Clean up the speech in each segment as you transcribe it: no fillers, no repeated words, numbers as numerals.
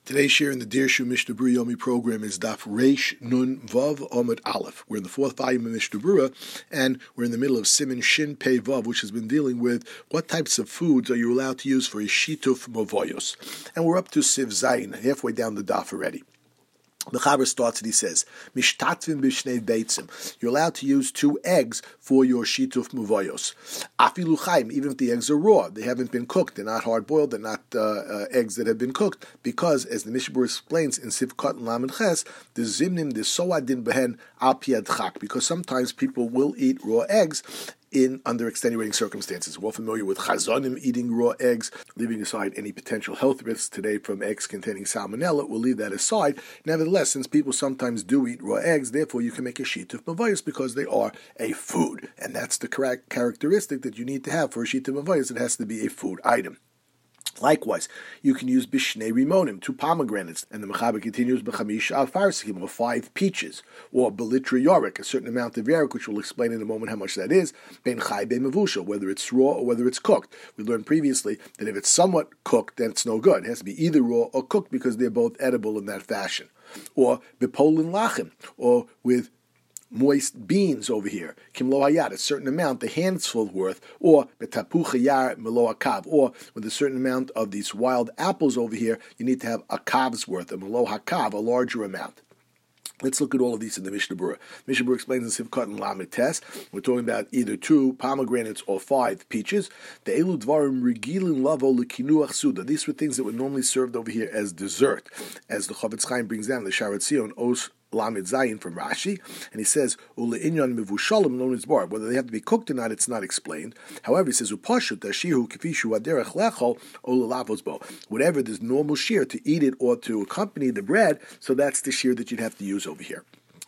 Today's share in the Dirshu Mishnah Berurah Yomi program is Daf Reish Nun Vav Omid Aleph. We're in the fourth volume of Mishnah Berurah, and we're in the middle of Siman Shin Pei Vav, which has been dealing with what types of foods are you allowed to use for a shituf mavoyos. And we're up to Siv Zayin, halfway down the daf already. The Chaber starts and he says, Mishtatvim b'shnei beitzim. You're allowed to use 2 eggs for your shituf mavoyos. Afilu chaim, even if the eggs are raw, they haven't been cooked, they're not hard-boiled, they're not eggs that have been cooked, because, as the Mishnah Berurah explains in Sivkot and Lamed Ches, the zimnim, the soadin behen al piad chak, because sometimes people will eat raw eggs under extenuating circumstances. We're familiar with chazonim eating raw eggs, leaving aside any potential health risks today from eggs containing salmonella. We'll leave that aside. Nevertheless, since people sometimes do eat raw eggs, therefore you can make a shituf mavayos because they are a food. And that's the correct characteristic that you need to have for a shituf mavayos. It has to be a food item. Likewise, you can use bishnei rimonim, 2 pomegranates, and the Mechaber continues b'chamish al farsikim, or 5 peaches, or belitra yorik, a certain amount of yorik, which we'll explain in a moment how much that is, ben chai ben mavusha, whether it's raw or whether it's cooked. We learned previously that if it's somewhat cooked, then it's no good. It has to be either raw or cooked because they're both edible in that fashion. Or bepolin lachim, or with moist beans over here, kimlo hayad, a certain amount, the handful worth, or betapucha yar melo akav, or with a certain amount of these wild apples over here, you need to have a kav's worth, a melo hakav, a larger amount. Let's look at all of these in the Mishnah Berurah. Mishnah Berurah explains in Sivkot and Lamed Tes. We're talking about either 2 pomegranates or 5 peaches. The elu dvarim regilin lavo lekinuach suda. These were things that were normally served over here as dessert, as the Chofetz Chaim brings down the Sharat Zion Os Lamed Zayin from Rashi, and he says ule'inyan mivushalim lo nizbar. Whether they have to be cooked or not, it's not explained. However, he says upashut dashihu kifishu aderech lechol ulelavosbo. Whatever there's normal shear to eat it or to accompany the bread, so that's the shear that you'd have to use over here.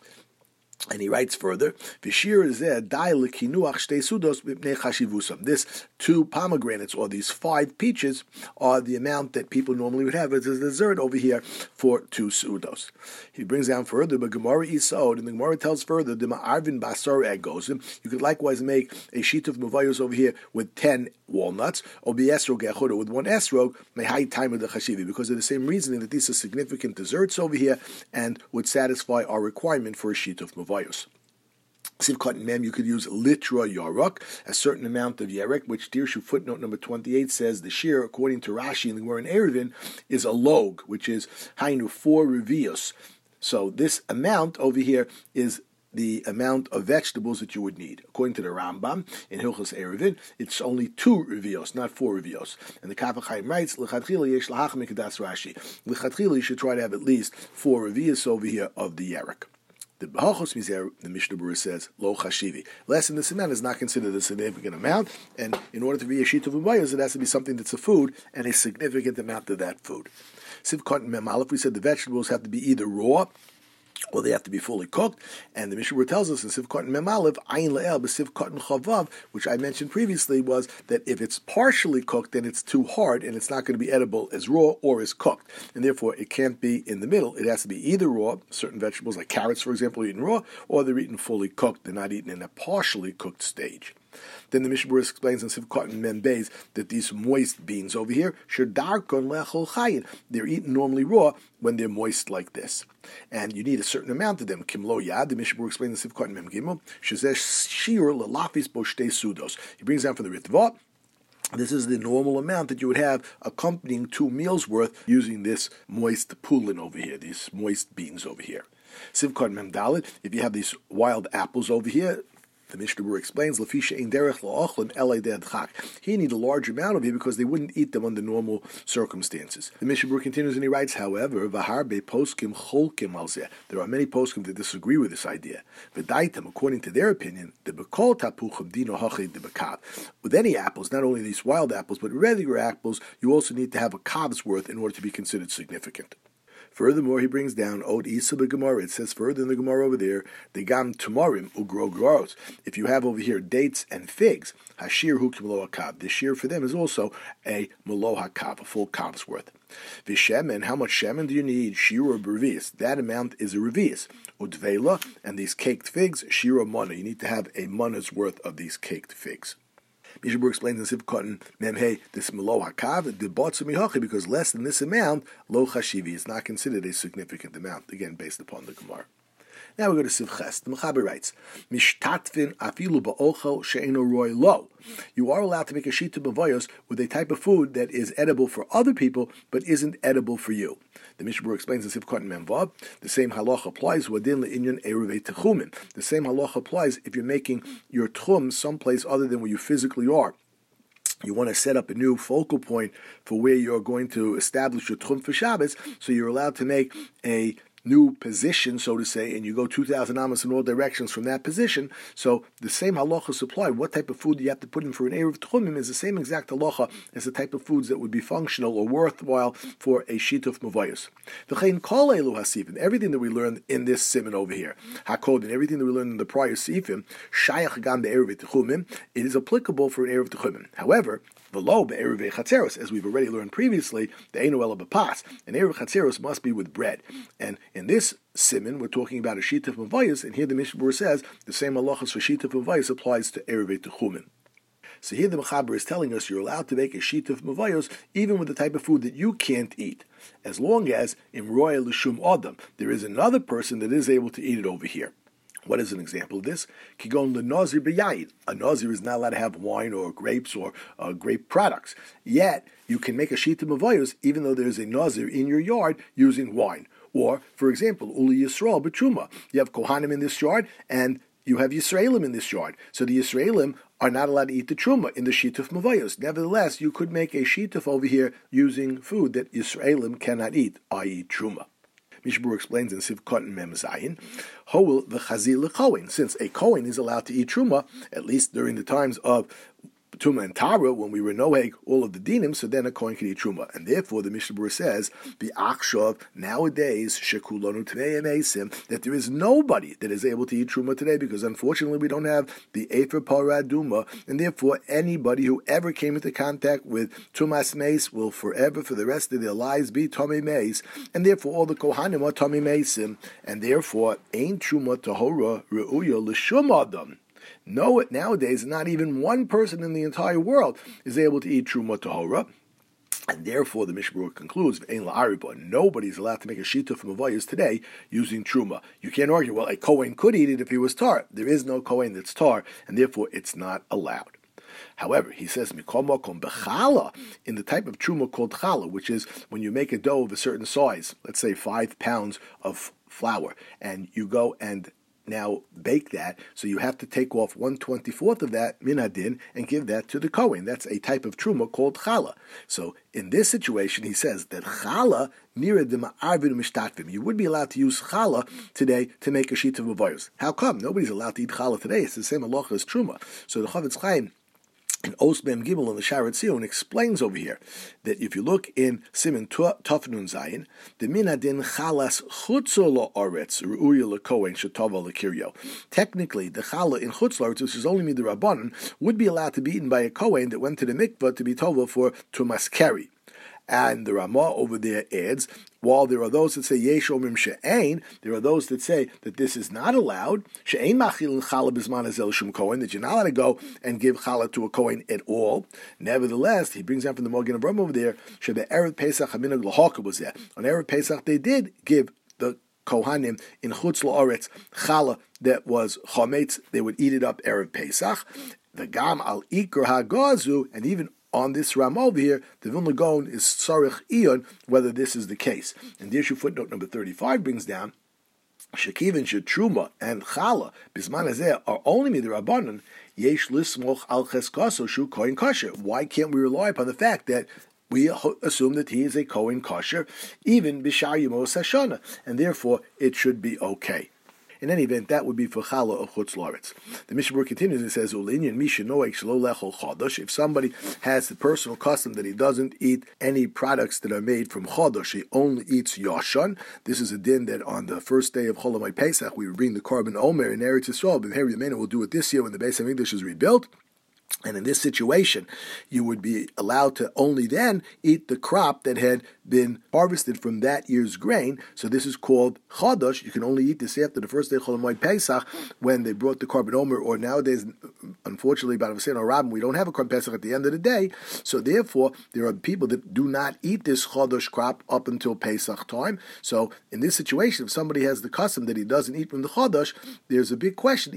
And he writes further, this 2 pomegranates, or these 5 peaches, are the amount that people normally would have as a dessert over here for 2 sudos. He brings down further, but Gemara Isod, and the Gemara tells further, you could likewise make a sheet of mavayos over here with 10 walnuts, or with 1 esrog, because of the same reasoning that these are significant desserts over here and would satisfy our requirement for a sheet of mavayos. Sivkot and Mem, you could use litra yarok, a certain amount of yarek, which Dirshu footnote number 28 says the shear, according to Rashi and the Gemara in Eruvin, is a log, which is hainu 4 revios. So this amount over here is the amount of vegetables that you would need. According to the Rambam in Hilchos Eruvin, it's only 2 revios, not 4 revios. And the Kaf HaChaim writes, L'chadchila yesh lahach mikadas Rashi. L'chadchila, you should try to have at least 4 revios over here of the yarek. The B'hachos Mizer, the Mishnah Berurah says, Lo Chashivi. Less than this amount is not considered a significant amount, and in order to be a sheet of mavayos, it has to be something that's a food, and a significant amount of that food. Sivkot and Mem Aleph, we said the vegetables have to be either raw, or they have to be fully cooked, and the Mishnah Berurah tells us in Sivkot and Mem Aleph, Ayin Le'el b'Sivkot and Chavav, which I mentioned previously, was that if it's partially cooked, then it's too hard, and it's not going to be edible as raw or as cooked, and therefore it can't be in the middle. It has to be either raw, certain vegetables like carrots, for example, are eaten raw, or they're eaten fully cooked. They're not eaten in a partially cooked stage. Then the Mishnah Berurah explains in Sivkot and Mem Beis that these moist beans over here, shedarkon lechol chayin, they're eaten normally raw when they're moist like this. And you need a certain amount of them. Kimlo yad, the Mishnah Berurah explains in Sivkot and Mem Gimel, shezesh shir lelafis boshte sudos. He brings down from the Ritva, this is the normal amount that you would have accompanying 2 meals worth using this moist pulin over here, these moist beans over here. Sivkot and Mem Dalet, if you have these wild apples over here, the Mishnah Berurah explains, "Lafisha ein derech la'ochlin elei de'adchak." He need a large amount of it because they wouldn't eat them under normal circumstances. The Mishnah Berurah continues and he writes, however, v'harbe poskim cholkim al zeh. There are many poskim that disagree with this idea. V'daitem, according to their opinion, the bekol tapuchim dino hachay debekav. With any apples, not only these wild apples, but regular apples, you also need to have a kav's worth in order to be considered significant. Furthermore, he brings down Od Isa Gemara. It says further in the Gemara over there, the Gam Tumarim Ugro Groros. If you have over here dates and figs, Hashir Hukim Lo Hakav. The shear for them is also a Melo Hakav, a full kav's worth. Vishemen, how much shemen do you need? Shira Bervius. That amount is a revius. Udvela, and these caked figs, Shira Mana. You need to have a mana's worth of these caked figs. Mishabur explains in Siv Cotton Memhe this Melo Hakav the Botsu Mihachi, because less than this amount lo chashivi is not considered a significant amount. Again, based upon the Gemara. Now we go to Siv Ches. The Mechaber writes, Mishtatvin afilu ba'ochel she'eno roy lo. You are allowed to make a shita b'voyos with a type of food that is edible for other people, but isn't edible for you. The Mishabur explains in Siv Cotton Memvav, the same halacha applies wadin le'inyan eruvei techumin. The same halacha applies if you're making your tchum someplace other than where you physically are. You want to set up a new focal point for where you're going to establish your tchum for Shabbos, so you're allowed to make a new position, so to say, and you go 2,000 amos in all directions from that position. So the same halachas apply. What type of food you have to put in for an erev tchumim is the same exact halacha as the type of foods that would be functional or worthwhile for a sheet of mavayos. V'chein kol elu hasifim, everything that we learned in this siman over here, hakod, and everything that we learned in the prior sifim, shayach gam be'erev tchumim, it is applicable for an erev tchumim. However, v'lo be'erev chatzeros, as we've already learned previously, the einu ela b'pas, an erev chatzeros must be with bread. And in this siman, we're talking about a sheet of mavayos, and here the Mishabur says the same halachas for sheet of mavayos applies to erev techumin. So here the Mechaber is telling us you're allowed to make a sheet of mavayos even with the type of food that you can't eat, as long as in roya l'shum adam there is another person that is able to eat it over here. What is an example of this? Kigon l'nazir b'yayin. A nazir is not allowed to have wine or grapes or grape products. Yet you can make a sheet of mavayos even though there is a nazir in your yard using wine. Or, for example, Uli Yisrael B'Truma. You have Kohanim in this yard, and you have Yisraelim in this yard. So the Yisraelim are not allowed to eat the Truma in the Shituf Mavayos. Nevertheless, you could make a Shituf over here using food that Yisraelim cannot eat, i.e. Truma. Mishabur explains in Siv Cotton Mem Zayin, Hoel v'chazil l'kohen. Since a Kohen is allowed to eat Truma, at least during the times of Tuma and Tara, when we were noheg all of the dinim, so then a Kohen can eat Truma. And therefore, the Mishabur says, B'achshav, nowadays, shekulonu tnei emesim, that there is nobody that is able to eat Truma today, because unfortunately we don't have the Efer Paraduma, and therefore anybody who ever came into contact with Tumas Meis will forever, for the rest of their lives, be Tomei Meis, and therefore all the Kohanim are Tomei Meisim, and therefore, Ein Truma Tahora Re'uya L'Shum Adam. No, nowadays, not even one person in the entire world is able to eat Truma Tahora. And therefore, the Mishabur concludes, nobody's allowed to make a shita from Mavayos today using Truma. You can't argue, well, a Kohen could eat it if he was tar. There is no Kohen that's tar, and therefore it's not allowed. However, he says, Mikol bechala, in the type of Truma called chala, which is when you make a dough of a certain size, let's say 5 pounds of flour, and you go and now bake that, so you have to take off 1/24 of that minadin and give that to the Kohen. That's a type of truma called chala. So in this situation, he says that chala nira de ma'arvin mishtatvim. You would be allowed to use chala today to make a sheet of mavayos. How come? Nobody's allowed to eat chala today. It's the same halacha as truma. So the Chavetz Chaim in Os Mem Gimel in the Sharat Zion explains over here that if you look in Siman Tuf Nun Zayin, the minadin chalas chutzo la'aretz ru'uya l'kohen shetava l'kiryo. Technically, the chala in chutz la'aretz, which is only midrabanan, would be allowed to be eaten by a kohen that went to the mikvah to be tova for tumas keri. And the Ramah over there adds, while there are those that say yesh omrim she'ein, there are those that say that this is not allowed. She'ein machil chala b'zman hazel shum kohen, that you're not allowed to go and give chala to a kohen at all. Nevertheless, he brings down from the Magen Avraham over there, she'be'erev Pesach haminag l'haka was there. On Erev Pesach, they did give the Kohanim in chutz la'aretz chala that was chometz. They would eat it up Erev Pesach. The gam al ikar hagazu, and even on this Ram over here, the Vilna Gaon is Sarich Ion, whether this is the case. And the issue footnote number 35 brings down, Shekivin Shetruma and Chala, Bisman Hazeh, are only midrabanan, Yesh Lismoch Al Cheskaso Shu Kohen Kosher. Why can't we rely upon the fact that we assume that he is a Kohen Kosher, even Bishar Yemos Hashana, and therefore it should be okay. In any event, that would be for chala of chutz la'aretz. The Mishabur continues and says, "Ulinyan misha noek shelo lechol chodosh." If somebody has the personal custom that he doesn't eat any products that are made from chodosh, he only eats yashan. This is a din that on the first day of Chol Hamoed Pesach we would bring the korban omer in Eretz Yisrael. But Harry Yemena will do it this year when the Beis Hamikdash is rebuilt. And in this situation, you would be allowed to only then eat the crop that had been harvested from that year's grain. So this is called Chodosh. You can only eat this after the first day of Chol Hamoed Pesach when they brought the Korban Omer, or nowadays, unfortunately, by the Rabbim, we don't have a Korban Pesach at the end of the day. So therefore, there are people that do not eat this Chodosh crop up until Pesach time. So in this situation, if somebody has the custom that he doesn't eat from the Chodosh, there's a big question.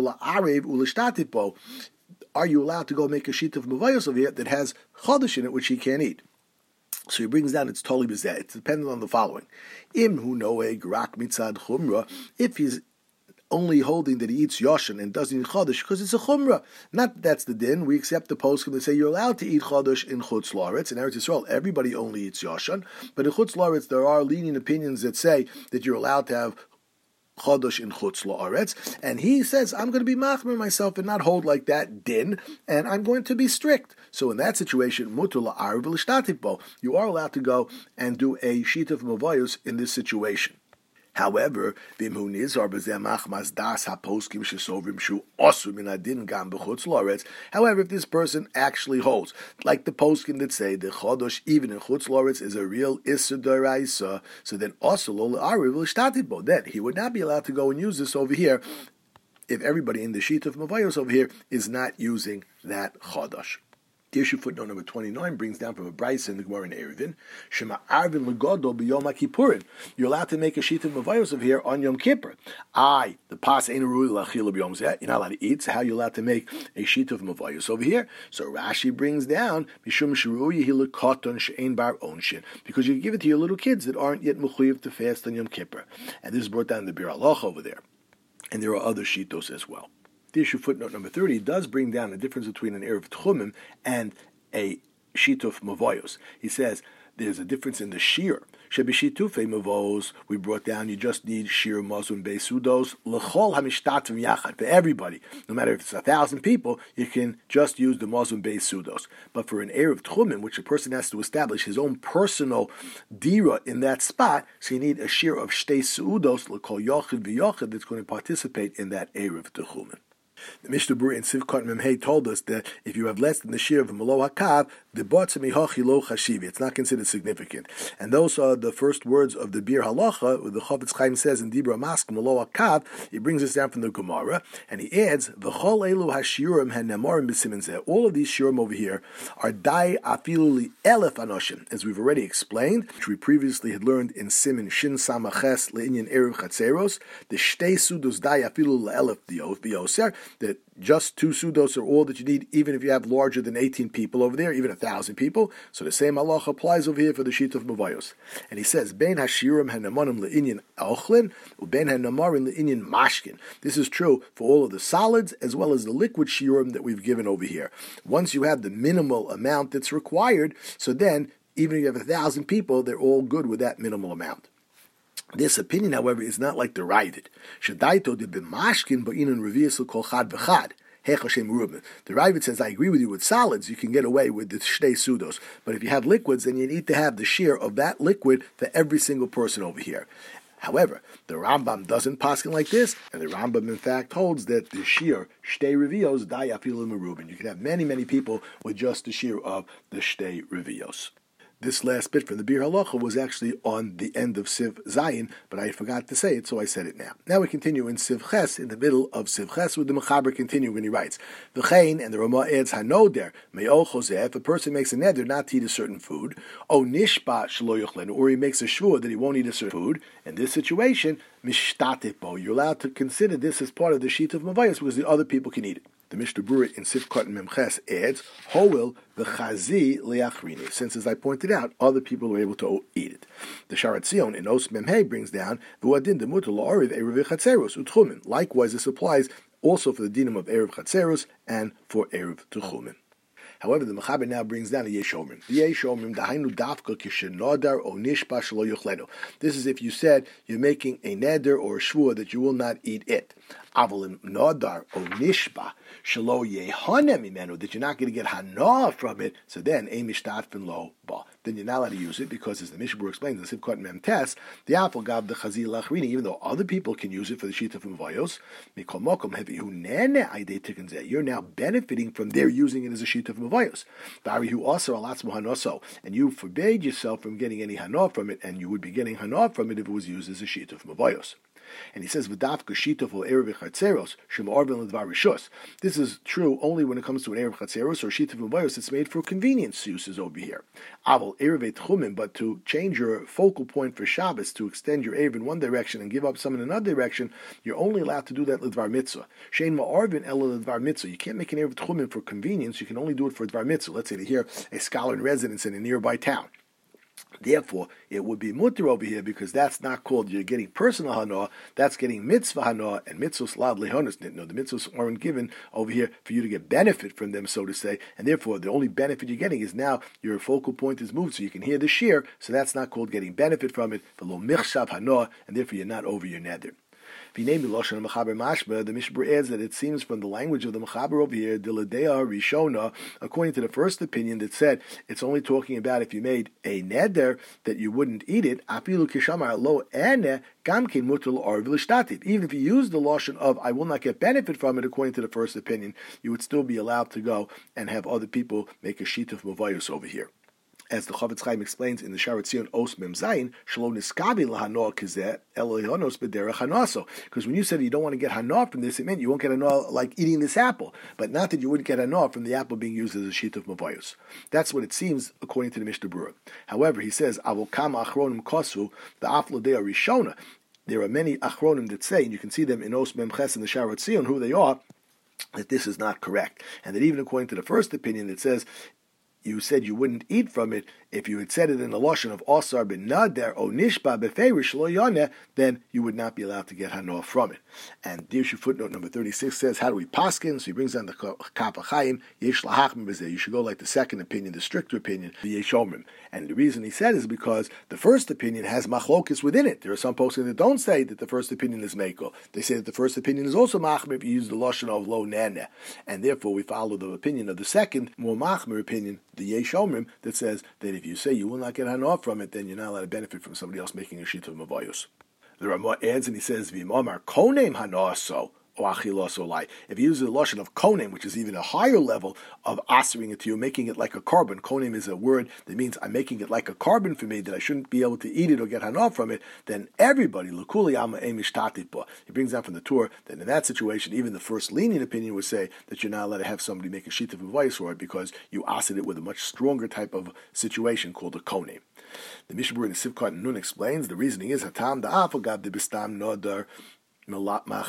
Are you allowed to go make a sheet of mavayos over here that has chodesh in it, which he can't eat? So he brings down, it's totally bizarre. It's dependent on the following. Im hu noeg rak mitzad chumra. If he's only holding that he eats yoshin and doesn't eat chodesh because it's a chumra. Not that's the din. We accept the poskim that say you're allowed to eat chodesh in chutz la'aretz. In Eretz Yisrael, everybody only eats yoshin. But in chutz la'aretz, there are lenient opinions that say that you're allowed to have chodosh in chutz la'aretz, and he says, I'm going to be machmer myself and not hold like that din, and I'm going to be strict. So in that situation, mutar la'arev l'shtatif bo, you are allowed to go and do a sheet of mavayos in this situation. However, however, if this person actually holds, like the poskim that say the chodosh even in chutz la'aretz is a real issur d'oraisa, so then also lo la'arev l'shtatif bo, then he would not be allowed to go and use this over here if everybody in the sheet of mavayos over here is not using that chodosh. The issue footnote number 29 brings down from a Brisa in the Gemara in Eruvin, Shema Arvin Legodol b'Yom HaKippurim. You're allowed to make a sheet of mavayos of here on Yom Kippur. The pas ein rui lachil b'Yom Zeh. You're not allowed to eat. So how are you allowed to make a sheet of mavayos over here? So Rashi brings down Mishum Shirui Hilikoton She'ein Bar Onshin, because you give it to your little kids that aren't yet mechuyev to fast on Yom Kippur, and this is brought down in the Bir Halacha over there, and there are other shitos as well. The issue footnote number 30 does bring down the difference between an Erev Tchumim and a sheet of mavayos. He says there's a difference in the shear. Shebishitufe mavos, we brought down, you just need shear mazon beisudos l'chol hamishtatim yachad, for everybody. No matter if it's 1,000 people, you can just use the mazon beisudos. But for an Erev Tchumim, which a person has to establish his own personal dira in that spot, so you need a shear of shtei seudos l'kol yochid v'yochid that's going to participate in that Erev Tchumim. The Mishnah Berurah in Sivkot Memhei told us that if you have less than the shear of a Malo HaKav, the Botzei Mihochi Lo Chashivi, it's not considered significant. And those are the first words of the Bir Halacha, where the Chofetz Chaim says in Dibra Mask, Malo HaKav, he brings us down from the Gemara, and he adds, V'chol Elu HaShiurim HaNemorim B'Simen Zeh. All of these shiurim over here are Dai Afilu Li Elef Anoshim, as we've already explained, which we previously had learned in Simen Shin Samaches Le'inyan Erev Chatzeros, the Shtei Sudos Dai Afilu Le'elef B'Yoser, that just 2 sudos are all that you need, even if you have larger than 18 people over there, even 1,000 people. So the same halacha applies over here for the sheet of mavayos. And he says, Ben hashirim hanamanim le'inyan ochlin, uben hanamarim le'inyan mashkin. This is true for all of the solids as well as the liquid shirim that we've given over here. Once you have the minimal amount that's required, so then even if you have 1,000 people, they're all good with that minimal amount. This opinion, however, is not like the Ravid. Shadaito de b'mashkin ba'inan revius kol chad v'chad. The Ravid says, I agree with you with solids, you can get away with the shtei sudos. But if you have liquids, then you need to have the shear of that liquid for every single person over here. However, the Rambam doesn't paskin like this, and the Rambam in fact holds that the shear, shtei revios, dai afilu merubin. You can have many, many people with just the shear of the shtei revios. This last bit from the Bir Halacha was actually on the end of Siv Zayin, but I forgot to say it, so I said it now. Now we continue in Siv Ches, in the middle of Siv Ches, with the Mechaber continuing, when he writes, V'chein, and the Ramah adds, Hanoder, me'ol choseh, if a person makes a neder not to eat a certain food, o nishba shelo yochlen, or he makes a shvur that he won't eat a certain food, in this situation, mishtatif bo, you're allowed to consider this as part of the sheet of Mavayos, because the other people can eat it. The Mishnah Berurah in Sivkot Memches adds, Hoel v'chazi le'achrini, since, as I pointed out, other people were able to eat it. The Sharat Zion in Os Memhei brings down, V'uadin demutar la'oriv erev chatzeros utchumen. Likewise, this applies also for the dinim of erev chatzeros and for erev tuchumen. However, the Mechaber now brings down a Yeshomrim. The Yeshomrim, dahainu dafka kishenodar o nishba shelo yochledu. This is if you said you're making a neder or a shvur that you will not eat it. Avalim nodar o nishba shelo yehonem imenu, that you're not going to get hana from it. So then, a mishtatfin lo ba. then you're not allowed to use it because, as the Mishnah explains in Sivkot Mem Tes, the apple gab the chazil lachrini, even though other people can use it for the shita from Mavayos, you're now benefiting from their using it as a shita from Mavayos. And you forbade yourself from getting any hana from it, and you would be getting hana from it if it was used as a shita from Mavayos. And he says, this is true only when it comes to an Erev Chatzeros or Shita V'Bayos. It's made for convenience uses over here. But to change your focal point for Shabbos, to extend your Erev in one direction and give up some in another direction, you're only allowed to do that L'Dvar Mitzvah. Shein Ma'arvin Ela L'Dvar Mitzvah. You can't make an Erev Tchumim for convenience. You can only do it for Dvar Mitzvah. Let's say they hear a scholar in residence in a nearby town. Therefore, it would be mutter over here because that's not called you're getting personal hana, that's getting mitzvah hana, and mitzvahs lav lehonas. No, the mitzvahs aren't given over here for you to get benefit from them, so to say, and therefore the only benefit you're getting is now your focal point is moved so you can hear the shir, so that's not called getting benefit from it, v'lo michshav hana, and therefore you're not over your neder. The Mishbar adds that it seems from the language of the Mechaber over here, Diladea Rishona, according to the first opinion that said it's only talking about if you made a neder that you wouldn't eat it. Even if you use the lashon of I will not get benefit from it, according to the first opinion, you would still be allowed to go and have other people make a sheet of mavayos over here. As the Chavetz Chaim explains in the Sharat Zion Os Mem Zayin, Shelo Niskabi Lahanoah Kizeh Elohinos B'derech Hanaso. Because when you said you don't want to get hana from this, it meant you won't get hana like eating this apple, but not that you wouldn't get hana from the apple being used as a sheet of mavayos. That's what it seems according to the Mishnah Berurah. However, he says Avokam Achronim Kosu the Aflodei Rishona. There are many Achronim that say, and you can see them in Os Mem Ches in the Sharat Zion, who they are, that this is not correct, and that even according to the first opinion, it says you said you wouldn't eat from it. If you had said it in the lashon of Asar ben Nader o Nishba beferish lo yoneh, then you would not be allowed to get hana from it. And Dirshu footnote number 36 says, how do we paskin? So he brings down the Kaf HaChaim, yesh lahachmim b'zeh. You should go like the second opinion, the stricter opinion, the yesh omrim. And the reason he said is because the first opinion has machlokis within it. There are some poskim that don't say that the first opinion is mekel. They say that the first opinion is also machmir if you use the lashon of lo naneh. And therefore we follow the opinion of the second, more machmir opinion, the yesh omrim, that says that if you say you will not get hana from it, then you're not allowed to benefit from somebody else making a sheet of mavayos. The Ramah adds and he says, V'imamar konem hana so. If you use the lashon of konem, which is even a higher level of answering it to you, making it like a carbon. Konem is a word that means I'm making it like a carbon for me, that I shouldn't be able to eat it or get hana from it, then everybody, l'kuli ama emishtatitba. He brings down from the Torah that in that situation, even the first lenient opinion would say that you're not allowed to have somebody make a sheet of advice for it because you answered it with a much stronger type of situation called a konem. The Mishnah in the Sivkot Nun explains the reasoning is hatam da'afagab de bistam nodar. Even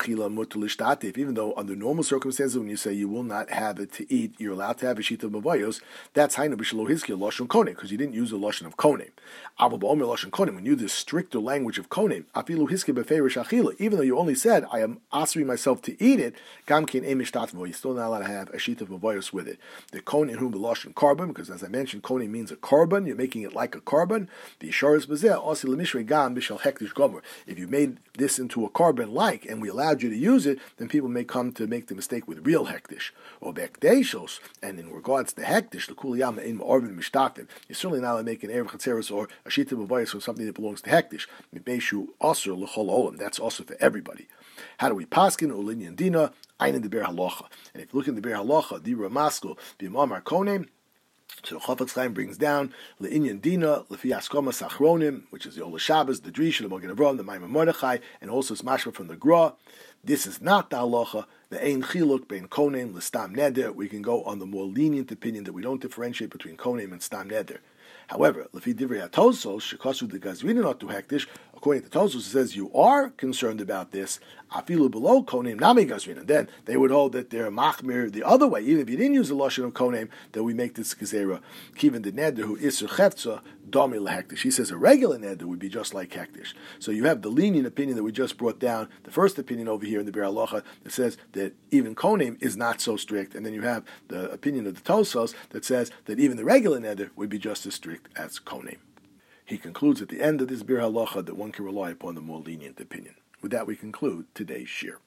though under normal circumstances, when you say you will not have it to eat, you're allowed to have a sheet of mavayos, that's hainu b'shelo hizkir lashon konem, because you didn't use the lashon of konem. Aval ba'omer lashon konem, when you use the stricter language of konem, afilu hizkir beferish achila, even though you only said I am answering myself to eat it, gamkin emish tatvo, you're still not allowed to have a sheet of mavayos with it. The konem whom the lashon carbon, because as I mentioned, konem means a carbon. You're making it like a carbon. The isharis b'zeh asi lemishrei gam b'shel hektish gomer. If you made this into a carbon and we allowed you to use it, then people may come to make the mistake with real hektish or bekdeshos. And in regards to hektish, the kuliyama in ma'arvin mishtatim, you're certainly not allowed to make an erev chatzeros or a shita b'vayis from something that belongs to hektish. Mibeshu asur l'chol olam. That's also for everybody. How do we paskin ulinyan dina ayin the ber halacha? And if you look in the ber halacha, the ramaskul b'mamar konem. So the Chavetz Chaim brings down le'inyan dina lefi askoma sachronim, which is the Ola Shabbos, the Drisha, the Magen Avraham, the Maimon Mordechai, and also Smashma from the Gra. This is not the halacha. The ein chiluk bein konem l'stam neder. We can go on the more lenient opinion that we don't differentiate between konem and stam neder. However, lefi divrei Tosos shekasu de gazrina not to hektish. According to Tosos, it says you are concerned about this. Afilu below konem nami gazrina. Then they would hold that they're machmir the other way. Even if you didn't use the lashon of konem, that we make this gezerah. Kiven the neder who isur chefza domi lehektish. He says a regular neder would be just like hektish. So you have the lenient opinion that we just brought down. The first opinion over here in the Bir Halacha that says that even konem is not so strict, and then you have the opinion of the Tosos that says that even the regular neder would be just as strict as konem. He concludes at the end of this Bir Halacha that one can rely upon the more lenient opinion. With that, we conclude today's shir.